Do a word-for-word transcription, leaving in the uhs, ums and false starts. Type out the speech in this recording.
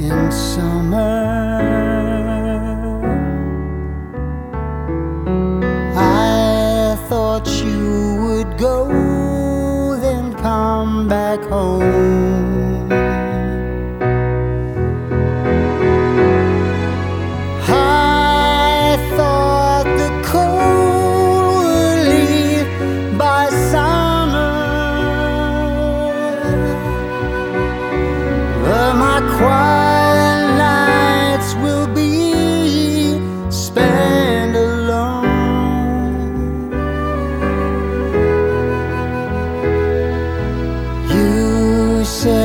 in summer. I thought you would go, then come back home. I thought the cold would leave by summer, but my quiet